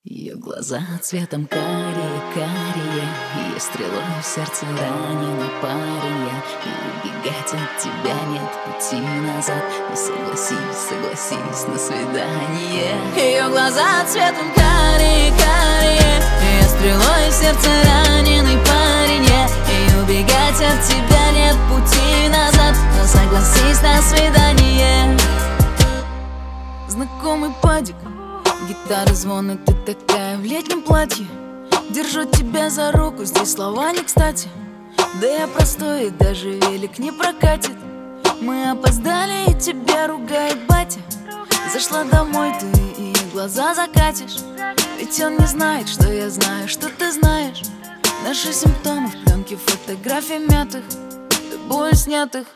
Ее глаза цветом карие, ее стрелой в сердце раненый парень я. И убегать от тебя нет пути назад. Но согласись на свидание. Ее глаза цветом карие, ее стрелой в сердце раненый парень я. И убегать от тебя нет пути назад. Но согласись на свидание. Знакомый падик, гитара звон, и ты такая в летнем платье. Держу тебя за руку, здесь слова не кстати. Да я простой, и даже велик не прокатит. Мы опоздали, и тебя ругает батя. Зашла домой ты и глаза закатишь. Ведь он не знает, что я знаю, что ты знаешь. Наши симптомы в пленке фотографий мятых, тобой снятых.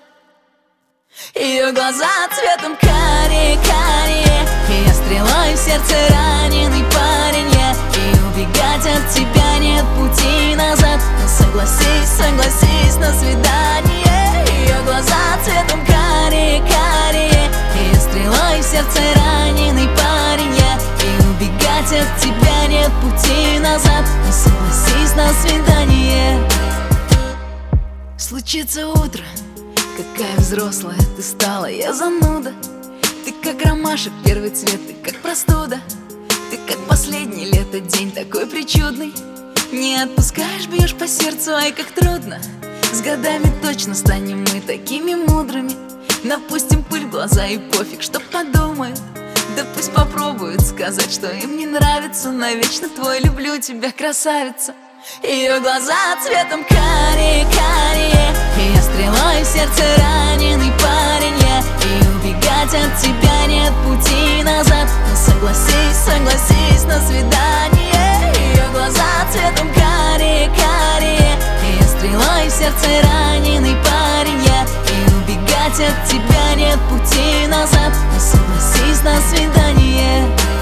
Ее глаза цветом карие, ее стрелой в сердце раненый парень я. И убегать от тебя нет пути назад. Но согласись на свидание. Ее глаза цветом карие, ее стрелой в сердце раненый парень я. И убегать от тебя нет пути назад. Но согласись на свидание. Случится утро, какая взрослая ты стала, я зануда. Ты как ромашек, первый цвет, ты как простуда. Ты как последний лето день, такой причудный. Не отпускаешь, бьешь по сердцу, ай, как трудно. С годами точно станем мы такими мудрыми. Напустим пыль в глаза и пофиг, что подумают. Да пусть попробуют сказать, что им не нравится. Навечно твой, люблю тебя, красавица. Ее глаза цветом карие, ее стрелой в сердце раненый парень я. И убегать от тебя нет пути назад. Но согласись на свидание. Ее глаза цветом карие, ее стрелой в сердце раненый парень я. И убегать от тебя нет пути назад. Но согласись на свидание.